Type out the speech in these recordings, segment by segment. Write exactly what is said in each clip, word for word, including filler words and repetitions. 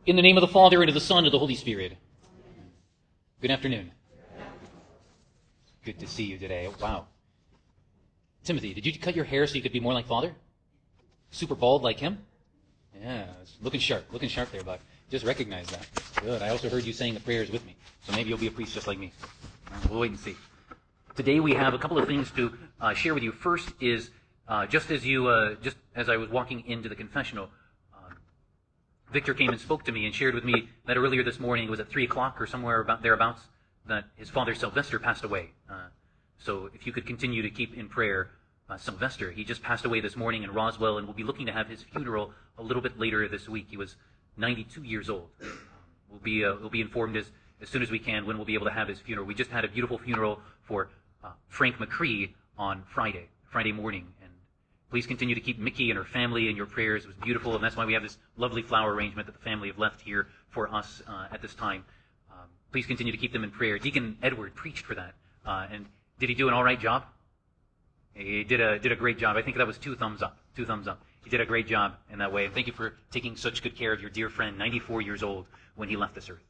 In the name of the Father, and of the Son, and of the Holy Spirit. Good afternoon. Good to see you today. Wow. Timothy, did you cut your hair so you could be more like Father? Super bald like him? Yeah, looking sharp. Looking sharp there, bud. Just recognize that. Good. I also heard you saying the prayers with me, so maybe you'll be a priest just like me. We'll wait and see. Today we have a couple of things to uh, share with you. First is, uh, just as you, uh, just as I was walking into the confessional, uh, Victor came and spoke to me and shared with me that earlier this morning, it was at three o'clock or somewhere about thereabouts, that his father Sylvester passed away. Uh, so if you could continue to keep in prayer uh, Sylvester. He just passed away this morning in Roswell, and we'll be looking to have his funeral a little bit later this week. He was ninety-two years old. We'll be uh, we'll be informed as, as soon as we can when we'll be able to have his funeral. We just had a beautiful funeral for uh, Frank McCree on Friday, Friday morning. And please continue to keep Mickey and her family in your prayers. It was beautiful, and that's why we have this lovely flower arrangement that the family have left here for us uh, at this time. Um, please continue to keep them in prayer. Deacon Edward preached for that. Uh, and did he do an all right job? He did a did a great job. I think that was two thumbs up. Two thumbs up. He did a great job in that way. And thank you for taking such good care of your dear friend, ninety-four years old, when he left this earth.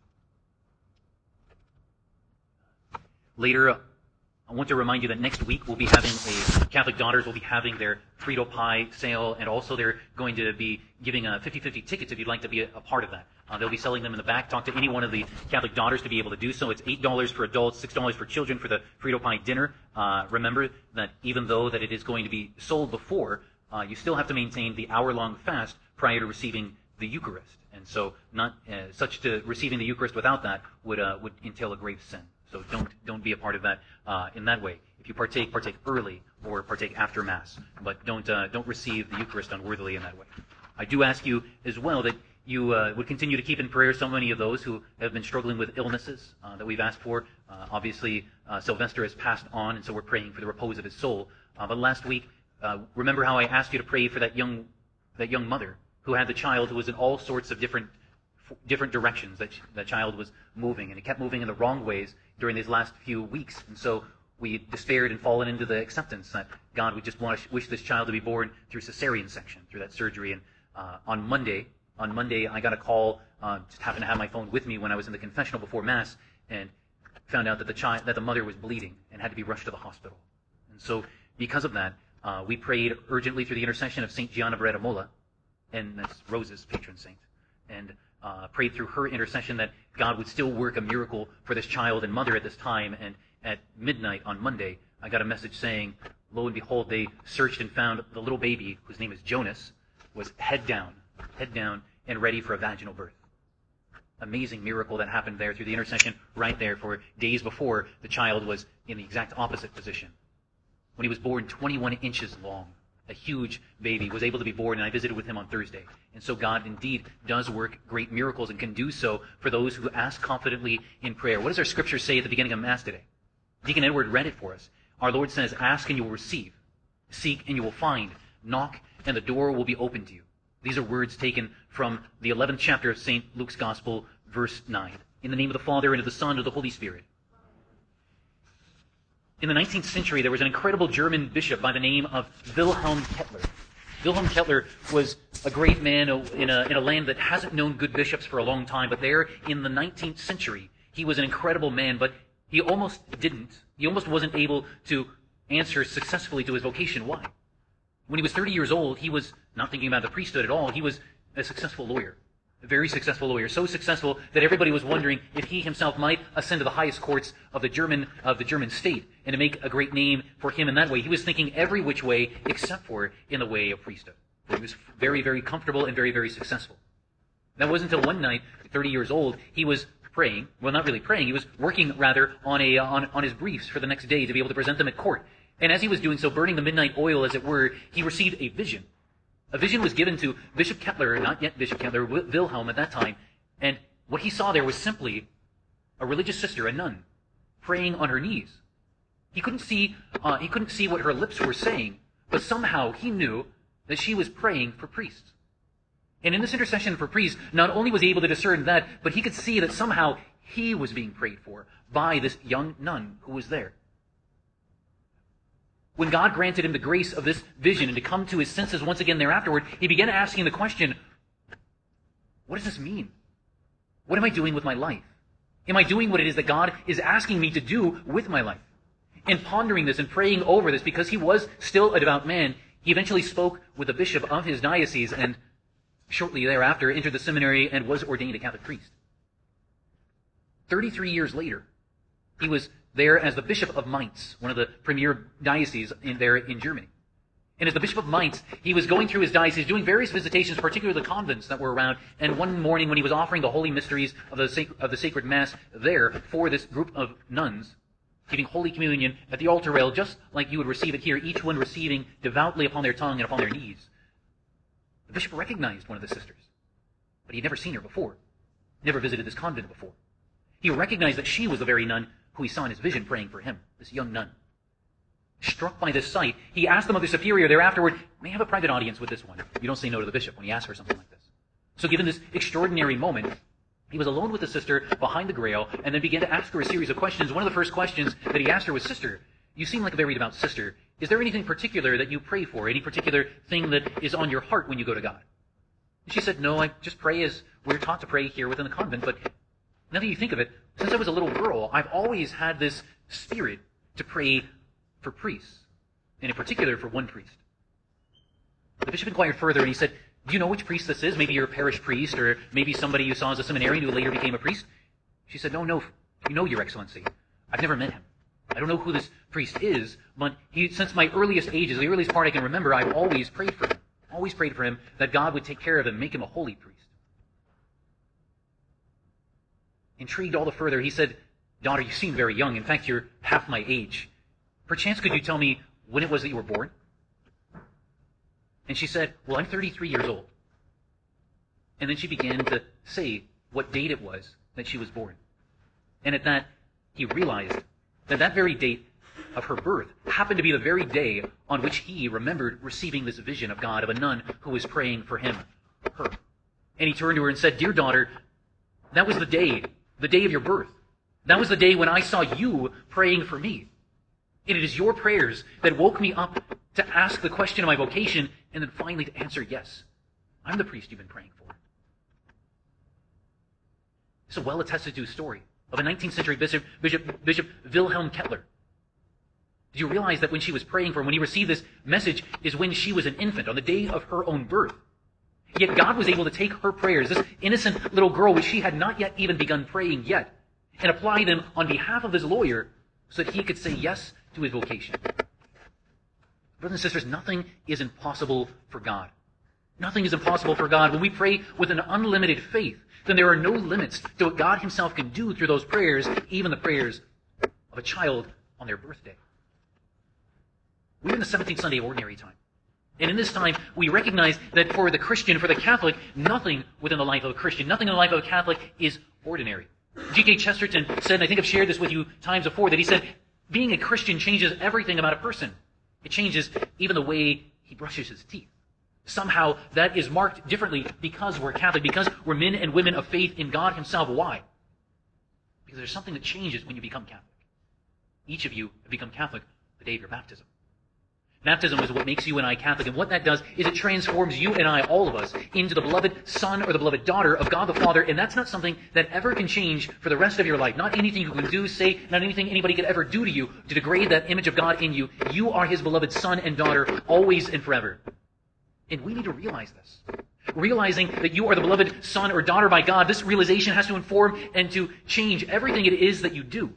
Later, I want to remind you that next week we'll be having a, Catholic Daughters will be having their Frito Pie sale, and also they're going to be giving a fifty-fifty tickets if you'd like to be a, a part of that. Uh, they'll be selling them in the back. Talk to any one of the Catholic Daughters to be able to do so. It's eight dollars for adults, six dollars for children for the Frito Pie dinner. Uh, remember that even though that it is going to be sold before, uh, you still have to maintain the hour-long fast prior to receiving the Eucharist. And so not uh, such to receiving the Eucharist without that would uh, would entail a grave sin. So don't don't be a part of that uh, in that way. If you partake, partake early or partake after Mass, but don't uh, don't receive the Eucharist unworthily in that way. I do ask you as well that you uh, would continue to keep in prayer so many of those who have been struggling with illnesses uh, that we've asked for. Uh, obviously, uh, Sylvester has passed on, and so we're praying for the repose of his soul. Uh, but last week, uh, remember how I asked you to pray for that young that young mother who had the child who was in all sorts of different different directions that that child was moving, and it kept moving in the wrong ways during these last few weeks. And so we despaired and fallen into the acceptance that God would just want to wish this child to be born through cesarean section, through that surgery. And uh, on Monday, on Monday, I got a call. Uh, just happened to have my phone with me when I was in the confessional before Mass, and found out that the child, that the mother was bleeding and had to be rushed to the hospital. And so, because of that, uh, we prayed urgently through the intercession of Saint Gianna Beretta Molla, and that's Rose's patron saint, and uh, prayed through her intercession that God would still work a miracle for this child and mother at this time. And at midnight on Monday, I got a message saying, lo and behold, they searched and found the little baby, whose name is Jonas, was head down, head down, and ready for a vaginal birth. Amazing miracle that happened there through the intercession right there, for days before the child was in the exact opposite position. When he was born twenty-one inches long, a huge baby, was able to be born, and I visited with him on Thursday. And so God indeed does work great miracles and can do so for those who ask confidently in prayer. What does our scripture say at the beginning of Mass today? Deacon Edward read it for us. Our Lord says, ask and you will receive. Seek and you will find. Knock and the door will be opened to you. These are words taken from the eleventh chapter of Saint Luke's Gospel, verse nine. In the name of the Father, and of the Son, and of the Holy Spirit. In the nineteenth century, there was an incredible German bishop by the name of Wilhelm Kettler. Wilhelm Kettler was a great man in a, in a land that hasn't known good bishops for a long time, but there in the nineteenth century, he was an incredible man, but he almost didn't. He almost wasn't able to answer successfully to his vocation. Why? When he was thirty years old, he was not thinking about the priesthood at all. He was a successful lawyer. A very successful lawyer, so successful that everybody was wondering if he himself might ascend to the highest courts of the German of the German state and to make a great name for him in that way. He was thinking every which way except for in the way of priesthood. He was very, very comfortable and very, very successful. That wasn't until one night, thirty years old, he was praying. Well, not really praying. He was working rather on a on on his briefs for the next day to be able to present them at court. And as he was doing so, burning the midnight oil, as it were, he received a vision. A vision was given to Bishop Kettler, not yet Bishop Kettler, Wilhelm at that time, and what he saw there was simply a religious sister, a nun, praying on her knees. He couldn't see, uh, he couldn't see what her lips were saying, but somehow he knew that she was praying for priests. And in this intercession for priests, not only was he able to discern that, but he could see that somehow he was being prayed for by this young nun who was there. When God granted him the grace of this vision and to come to his senses once again thereafterward, he began asking the question, what does this mean? What am I doing with my life? Am I doing what it is that God is asking me to do with my life? And pondering this and praying over this, because he was still a devout man, he eventually spoke with the bishop of his diocese and shortly thereafter entered the seminary and was ordained a Catholic priest. Thirty-three years later, he was there as the Bishop of Mainz, one of the premier dioceses in there in Germany. And as the Bishop of Mainz, he was going through his diocese, doing various visitations, particularly the convents that were around. And one morning when he was offering the holy mysteries of the, sac- of the sacred Mass there for this group of nuns, giving Holy Communion at the altar rail, just like you would receive it here, each one receiving devoutly upon their tongue and upon their knees, the bishop recognized one of the sisters, but he had never seen her before, never visited this convent before. He recognized that she was the very nun who he saw in his vision praying for him, this young nun. Struck by this sight, he asked the Mother Superior there afterward, may I have a private audience with this one? You don't say no to the bishop when he asks for something like this. So given this extraordinary moment, he was alone with the sister behind the grail and then began to ask her a series of questions. One of the first questions that he asked her was, Sister, you seem like a very devout sister. Is there anything particular that you pray for? Any particular thing that is on your heart when you go to God? And she said, no, I just pray as we're taught to pray here within the convent, but now that you think of it, since I was a little girl, I've always had this spirit to pray for priests, and in particular for one priest. The bishop inquired further, and he said, do you know which priest this is? Maybe you're a parish priest, or maybe somebody you saw as a seminarian who later became a priest? She said, no, no, you know, Your Excellency. I've never met him. I don't know who this priest is, but he, since my earliest ages, the earliest part I can remember, I've always prayed for him. Always prayed for him that God would take care of him, make him a holy priest. Intrigued all the further, he said, daughter, you seem very young. In fact, you're half my age. Perchance could you tell me when it was that you were born? And she said, well, I'm thirty-three years old. And then she began to say what date it was that she was born. And at that, he realized that that very date of her birth happened to be the very day on which he remembered receiving this vision of God, of a nun who was praying for him, her. And he turned to her and said, dear daughter, that was the day, the day of your birth. That was the day when I saw you praying for me. And it is your prayers that woke me up to ask the question of my vocation and then finally to answer yes. I'm the priest you've been praying for. It's a well-attested to story of a nineteenth century bishop, Bishop, Bishop Wilhelm Kettler. Did you realize that when she was praying for him, when he received this message, is when she was an infant, on the day of her own birth? Yet God was able to take her prayers, this innocent little girl, which she had not yet even begun praying yet, and apply them on behalf of his lawyer so that he could say yes to his vocation. Brothers and sisters, nothing is impossible for God. Nothing is impossible for God. When we pray with an unlimited faith, then there are no limits to what God himself can do through those prayers, even the prayers of a child on their birthday. We're in the seventeenth Sunday of Ordinary Time. And in this time, we recognize that for the Christian, for the Catholic, nothing within the life of a Christian, nothing in the life of a Catholic is ordinary. G K Chesterton said, and I think I've shared this with you times before, that he said, being a Christian changes everything about a person. It changes even the way he brushes his teeth. Somehow that is marked differently because we're Catholic, because we're men and women of faith in God himself. Why? Because there's something that changes when you become Catholic. Each of you have become Catholic the day of your baptism. Baptism is what makes you and I Catholic, and what that does is it transforms you and I, all of us, into the beloved son or the beloved daughter of God the Father, and that's not something that ever can change for the rest of your life. Not anything you can do, say, not anything anybody could ever do to you to degrade that image of God in you. You are his beloved son and daughter, always and forever. And we need to realize this. Realizing that you are the beloved son or daughter by God, this realization has to inform and to change everything it is that you do.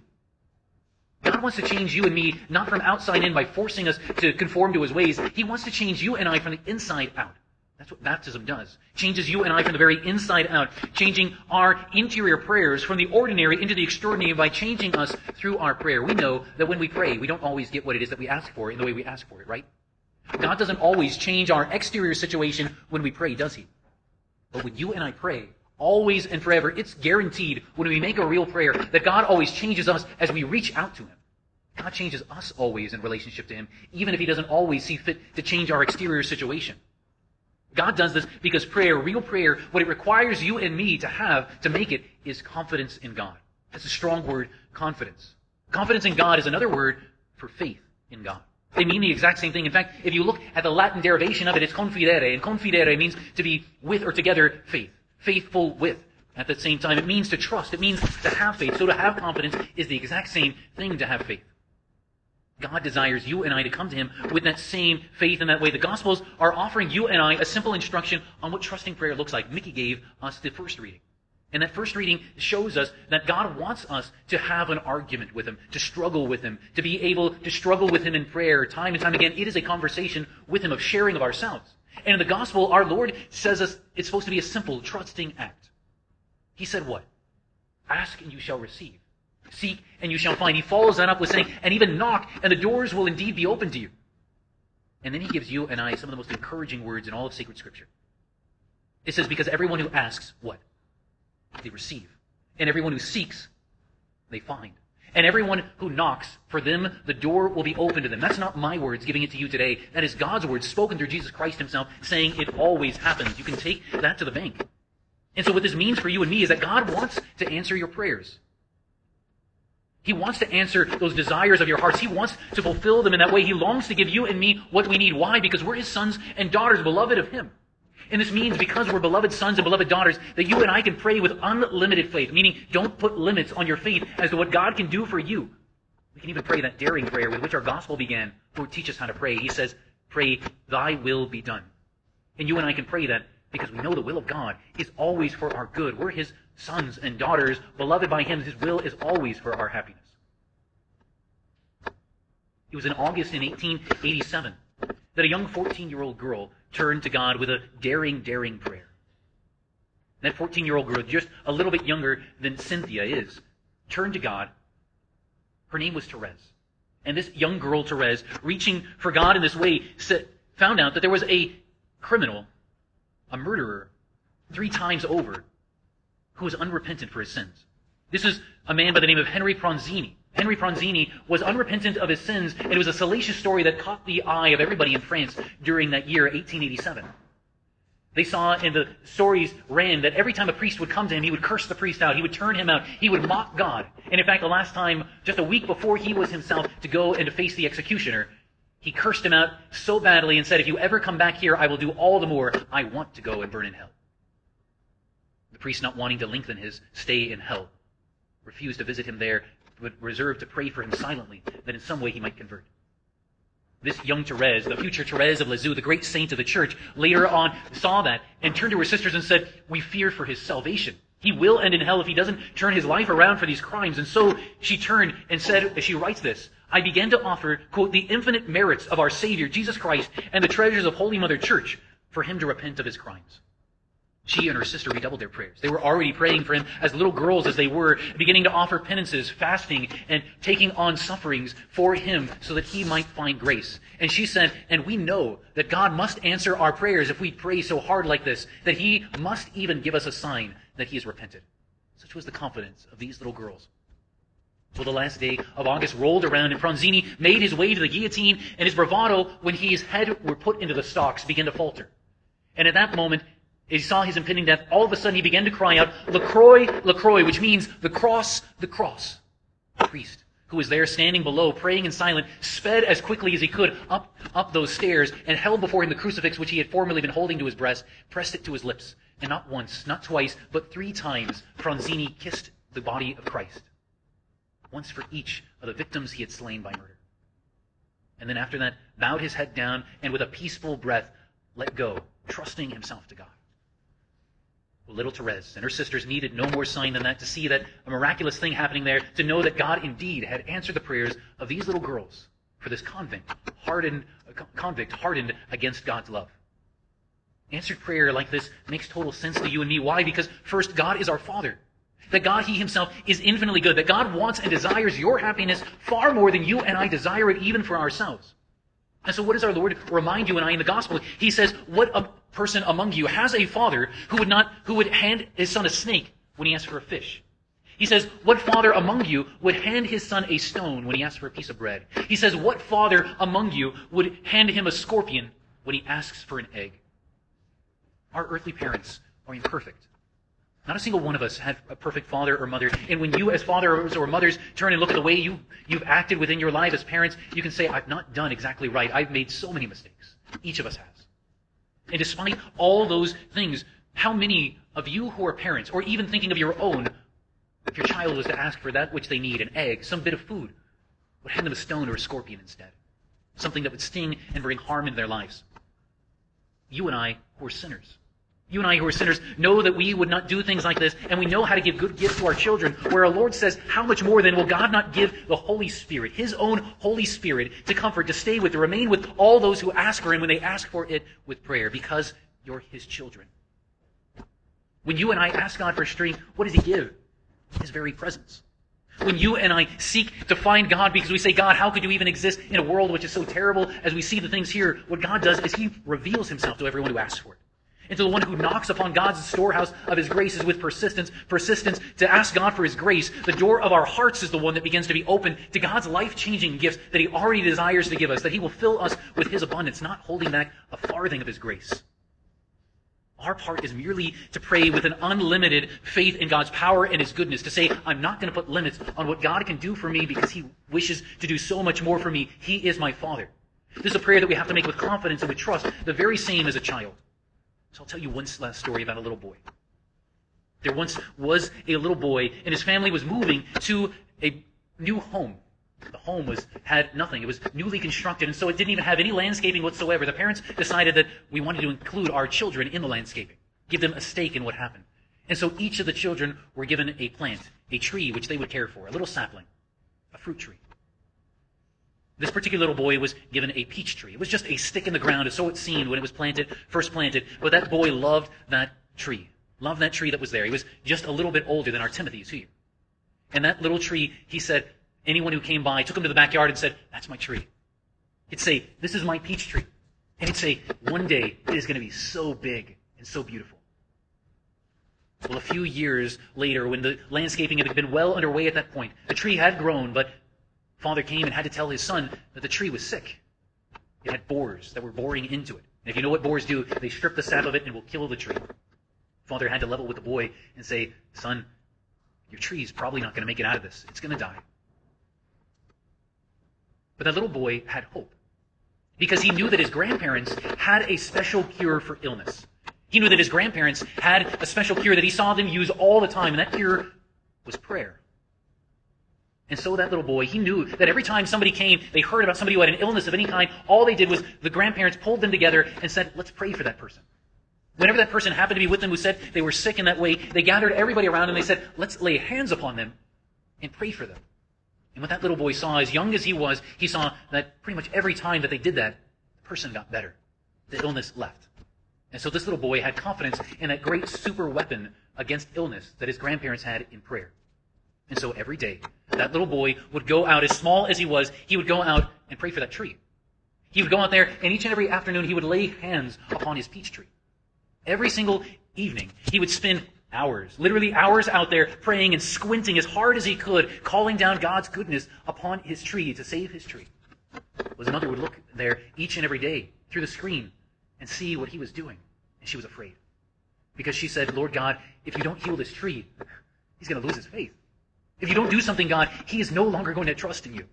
God wants to change you and me, not from outside in by forcing us to conform to his ways. He wants to change you and I from the inside out. That's what baptism does. Changes you and I from the very inside out, changing our interior prayers from the ordinary into the extraordinary by changing us through our prayer. We know that when we pray, we don't always get what it is that we ask for in the way we ask for it, right? God doesn't always change our exterior situation when we pray, does he? But when you and I pray, always and forever, it's guaranteed when we make a real prayer that God always changes us as we reach out to him. God changes us always in relationship to him, even if he doesn't always see fit to change our exterior situation. God does this because prayer, real prayer, what it requires you and me to have to make it is confidence in God. That's a strong word, confidence. Confidence in God is another word for faith in God. They mean the exact same thing. In fact, if you look at the Latin derivation of it, it's confidere, and confidere means to be with or together faith. Faithful with. At the same time, it means to trust. It means to have faith. So to have confidence is the exact same thing to have faith. God desires you and I to come to Him with that same faith in that way. The Gospels are offering you and I a simple instruction on what trusting prayer looks like. Mickey gave us the first reading. And that first reading shows us that God wants us to have an argument with Him, to struggle with Him, to be able to struggle with Him in prayer time and time again. It is a conversation with Him of sharing of ourselves. And in the Gospel, our Lord says us it's supposed to be a simple, trusting act. He said what? Ask and you shall receive. Seek and you shall find. He follows that up with saying, and even knock, and the doors will indeed be open to you. And then He gives you and I some of the most encouraging words in all of sacred Scripture. It says, because everyone who asks, what? They receive. And everyone who seeks, they find. And everyone who knocks, for them the door will be open to them. That's not my words giving it to you today. That is God's words spoken through Jesus Christ Himself, saying it always happens. You can take that to the bank. And so what this means for you and me is that God wants to answer your prayers. He wants to answer those desires of your hearts. He wants to fulfill them in that way. He longs to give you and me what we need. Why? Because we're His sons and daughters, beloved of Him. And this means because we're beloved sons and beloved daughters, that you and I can pray with unlimited faith, meaning don't put limits on your faith as to what God can do for you. We can even pray that daring prayer with which our gospel began. Lord, teach us how to pray. He says, pray, thy will be done. And you and I can pray that because we know the will of God is always for our good. We're His sons and daughters, beloved by Him. His will is always for our happiness. It was in August in eighteen eighty-seven that a young fourteen-year-old girl turned to God with a daring, daring prayer. That fourteen-year-old girl, just a little bit younger than Cynthia is, turned to God. Her name was Therese. And this young girl, Therese, reaching for God in this way, found out that there was a criminal, a murderer, three times over, who was unrepentant for his sins. This is a man by the name of Henry Pronzini. Henry Pronzini was unrepentant of his sins, and it was a salacious story that caught the eye of everybody in France during that year, eighteen eighty-seven. They saw, and the stories ran, that every time a priest would come to him, he would curse the priest out, he would turn him out, he would mock God. And in fact, the last time, just a week before he was himself to go and to face the executioner, he cursed him out so badly and said, if you ever come back here, I will do all the more. I want to go and burn in hell. The priest, not wanting to lengthen his stay in hell, refused to visit him there, but reserved to pray for him silently, that in some way he might convert. This young Therese, the future Therese of Lisieux, the great saint of the church, later on saw that and turned to her sisters and said, we fear for his salvation. He will end in hell if he doesn't turn his life around for these crimes. And so she turned and said, as she writes this, I began to offer, quote, the infinite merits of our Savior, Jesus Christ, and the treasures of Holy Mother Church for him to repent of his crimes. She and her sister redoubled their prayers. They were already praying for him as little girls as they were, beginning to offer penances, fasting, and taking on sufferings for him so that he might find grace. And she said, and we know that God must answer our prayers if we pray so hard like this, that he must even give us a sign that he has repented. Such was the confidence of these little girls. Well, the last day of August rolled around, and Pronzini made his way to the guillotine, and his bravado, when his head were put into the stocks, began to falter. And at that moment, as he saw his impending death, all of a sudden he began to cry out, La Croix, La Croix, which means the cross, the cross. The priest, who was there standing below, praying in silence, sped as quickly as he could up, up those stairs and held before him the crucifix which he had formerly been holding to his breast, pressed it to his lips, and not once, not twice, but three times Pronzini kissed the body of Christ. Once for each of the victims he had slain by murder. And then after that, bowed his head down and with a peaceful breath let go, trusting himself to God. Well, little Therese and her sisters needed no more sign than that to see that a miraculous thing happening there, to know that God indeed had answered the prayers of these little girls for this convict, hardened, convict hardened against God's love. Answered prayer like this makes total sense to you and me. Why? Because first, God is our Father. That God, He Himself, is infinitely good. That God wants and desires your happiness far more than you and I desire it even for ourselves. And so what does our Lord remind you and I in the gospel? He says, what a person among you has a father who would not, who would hand his son a snake when he asks for a fish? He says, what father among you would hand his son a stone when he asks for a piece of bread? He says, what father among you would hand him a scorpion when he asks for an egg? Our earthly parents are imperfect. Not a single one of us had a perfect father or mother. And when you as fathers or mothers turn and look at the way you, you've acted within your life as parents, you can say, I've not done exactly right. I've made so many mistakes. Each of us has. And despite all those things, how many of you who are parents, or even thinking of your own, if your child was to ask for that which they need, an egg, some bit of food, would hand them a stone or a scorpion instead, something that would sting and bring harm into their lives. You and I, who are sinners, you and I who are sinners know that we would not do things like this, and we know how to give good gifts to our children, where our Lord says, how much more then will God not give the Holy Spirit, His own Holy Spirit, to comfort, to stay with, to remain with all those who ask for Him when they ask for it with prayer, because you're His children. When you and I ask God for strength, what does He give? His very presence. When you and I seek to find God because we say, God, how could you even exist in a world which is so terrible as we see the things here? What God does is He reveals Himself to everyone who asks for it. And to the one who knocks upon God's storehouse of His graces with persistence, persistence to ask God for His grace, the door of our hearts is the one that begins to be open to God's life-changing gifts that He already desires to give us, that He will fill us with His abundance, not holding back a farthing of His grace. Our part is merely to pray with an unlimited faith in God's power and His goodness, to say, I'm not going to put limits on what God can do for me because He wishes to do so much more for me. He is my Father. This is a prayer that we have to make with confidence and with trust, the very same as a child. So I'll tell you one last story about a little boy. There once was a little boy, and his family was moving to a new home. The home was had nothing. It was newly constructed, and so it didn't even have any landscaping whatsoever. The parents decided that we wanted to include our children in the landscaping, give them a stake in what happened. And so each of the children were given a plant, a tree which they would care for, a little sapling, a fruit tree. This particular little boy was given a peach tree. It was just a stick in the ground, so it seemed when it was planted, first planted. But that boy loved that tree, loved that tree that was there. He was just a little bit older than our Timothy is here. And that little tree, he said, anyone who came by took him to the backyard and said, that's my tree. He'd say, this is my peach tree. And he'd say, one day it is going to be so big and so beautiful. Well, a few years later, when the landscaping had been well underway at that point, the tree had grown, but Father came and had to tell his son that the tree was sick. It had borers that were boring into it. And if you know what borers do, they strip the sap of it and will kill the tree. Father had to level with the boy and say, son, your tree is probably not going to make it out of this. It's going to die. But that little boy had hope, because he knew that his grandparents had a special cure for illness. He knew that his grandparents had a special cure that he saw them use all the time, and that cure was prayer. And so that little boy, he knew that every time somebody came, they heard about somebody who had an illness of any kind, all they did was the grandparents pulled them together and said, let's pray for that person. Whenever that person happened to be with them who said they were sick in that way, they gathered everybody around and they said, let's lay hands upon them and pray for them. And what that little boy saw, as young as he was, he saw that pretty much every time that they did that, the person got better. The illness left. And so this little boy had confidence in that great super weapon against illness that his grandparents had in prayer. And so every day, that little boy would go out, as small as he was, he would go out and pray for that tree. He would go out there, and each and every afternoon he would lay hands upon his peach tree. Every single evening, he would spend hours, literally hours out there praying and squinting as hard as he could, calling down God's goodness upon his tree to save his tree. His mother would look there each and every day through the screen and see what he was doing. And she was afraid. Because she said, Lord God, if you don't heal this tree, he's going to lose his faith. If you don't do something, God, he is no longer going to trust in you.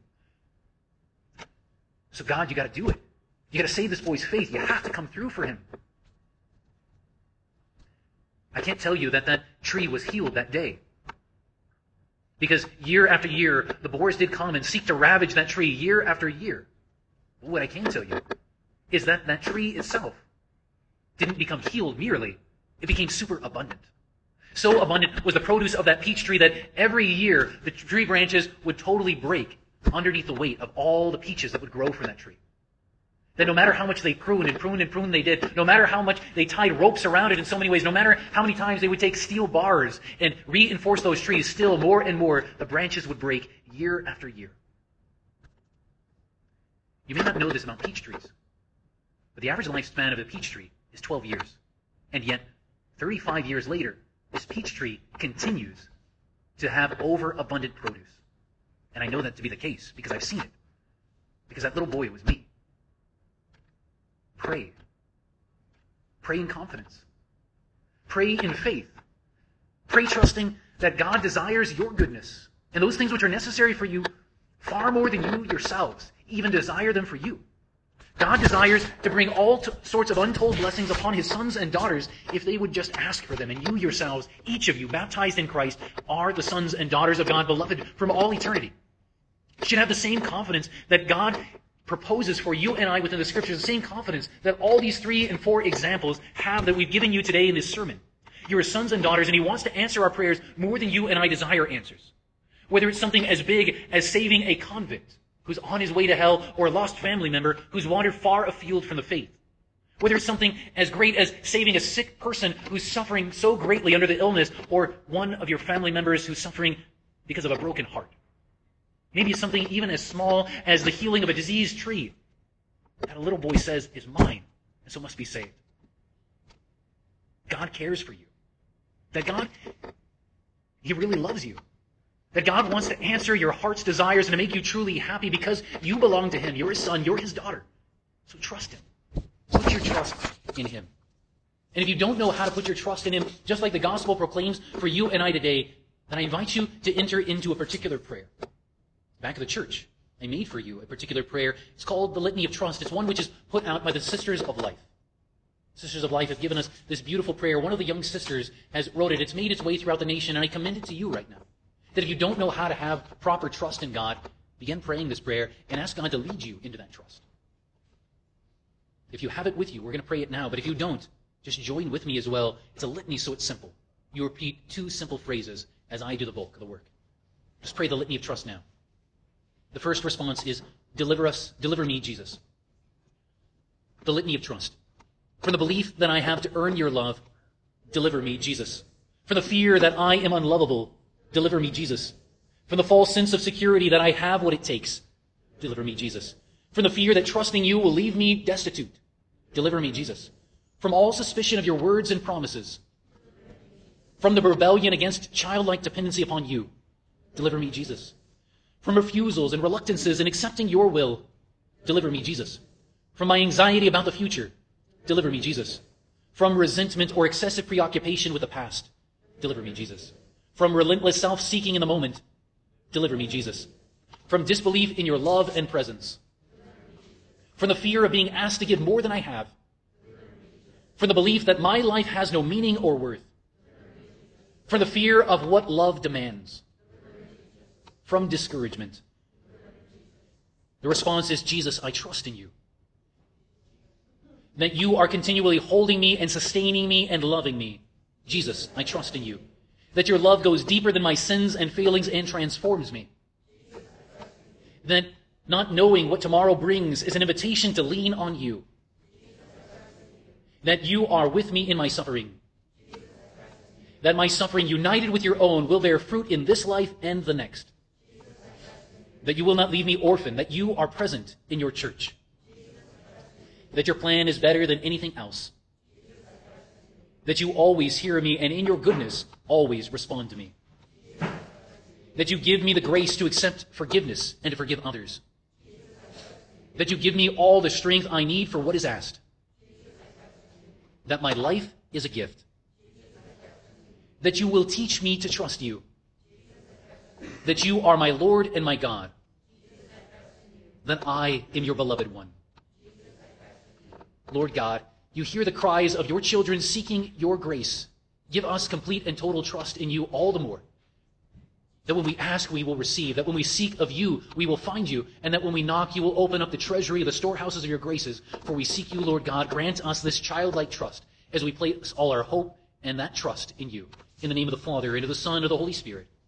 So God, you got to do it. You got to save this boy's faith. You have to come through for him. I can't tell you that that tree was healed that day. Because year after year, the boars did come and seek to ravage that tree year after year. But what I can tell you is that that tree itself didn't become healed merely. It became super abundant. So abundant was the produce of that peach tree that every year the tree branches would totally break underneath the weight of all the peaches that would grow from that tree. That no matter how much they pruned and pruned and pruned they did, no matter how much they tied ropes around it in so many ways, no matter how many times they would take steel bars and reinforce those trees, still more and more the branches would break year after year. You may not know this about peach trees, but the average lifespan of a peach tree is twelve years. And yet, thirty-five years later, this peach tree continues to have overabundant produce. And I know that to be the case because I've seen it. Because that little boy was me. Pray. Pray in confidence. Pray in faith. Pray trusting that God desires your goodness and those things which are necessary for you far more than you yourselves even desire them for you. God desires to bring all t- sorts of untold blessings upon his sons and daughters if they would just ask for them. And you yourselves, each of you, baptized in Christ, are the sons and daughters of God, beloved from all eternity. You should have the same confidence that God proposes for you and I within the Scriptures, the same confidence that all these three and four examples have that we've given you today in this sermon. You are sons and daughters, and he wants to answer our prayers more than you and I desire answers. Whether it's something as big as saving a convict who's on his way to hell, or a lost family member who's wandered far afield from the faith. Whether it's something as great as saving a sick person who's suffering so greatly under the illness, or one of your family members who's suffering because of a broken heart. Maybe it's something even as small as the healing of a diseased tree that a little boy says is mine, and so must be saved. God cares for you. That God, he really loves you. That God wants to answer your heart's desires and to make you truly happy because you belong to him. You're his son. You're his daughter. So trust him. Put your trust in him. And if you don't know how to put your trust in him, just like the gospel proclaims for you and I today, then I invite you to enter into a particular prayer. Back at the church, I made for you a particular prayer. It's called the Litany of Trust. It's one which is put out by the Sisters of Life. Sisters of Life have given us this beautiful prayer. One of the young sisters has wrote it. It's made its way throughout the nation, and I commend it to you right now. That if you don't know how to have proper trust in God, begin praying this prayer and ask God to lead you into that trust. If you have it with you, we're going to pray it now. But if you don't, just join with me as well. It's a litany, so it's simple. You repeat two simple phrases as I do the bulk of the work. Just pray the Litany of Trust now. The first response is, deliver us, deliver me, Jesus. The Litany of Trust. From the belief that I have to earn your love, deliver me, Jesus. From the fear that I am unlovable, deliver me, Jesus. From the false sense of security that I have what it takes, deliver me, Jesus. From the fear that trusting you will leave me destitute, deliver me, Jesus. From all suspicion of your words and promises. From the rebellion against childlike dependency upon you, deliver me, Jesus. From refusals and reluctances in accepting your will, deliver me, Jesus. From my anxiety about the future, deliver me, Jesus. From resentment or excessive preoccupation with the past, deliver me, Jesus. From relentless self-seeking in the moment, deliver me, Jesus. From disbelief in your love and presence. From the fear of being asked to give more than I have. From the belief that my life has no meaning or worth. From the fear of what love demands. From discouragement. The response is, Jesus, I trust in you. That you are continually holding me and sustaining me and loving me. Jesus, I trust in you. That your love goes deeper than my sins and failings and transforms me. That not knowing what tomorrow brings is an invitation to lean on you. That you are with me in my suffering. That my suffering, united with your own, will bear fruit in this life and the next. That you will not leave me orphaned. That you are present in your church. That your plan is better than anything else. That you always hear me, and in your goodness, always respond to me. That you give me the grace to accept forgiveness and to forgive others. That you give me all the strength I need for what is asked. That my life is a gift. That you will teach me to trust you. That you are my Lord and my God. That I am your beloved one. Lord God, you hear the cries of your children seeking your grace. Give us complete and total trust in you all the more. That when we ask, we will receive. That when we seek of you, we will find you. And that when we knock, you will open up the treasury of the storehouses of your graces. For we seek you, Lord God. Grant us this childlike trust as we place all our hope and that trust in you. In the name of the Father, and of the Son, and of the Holy Spirit.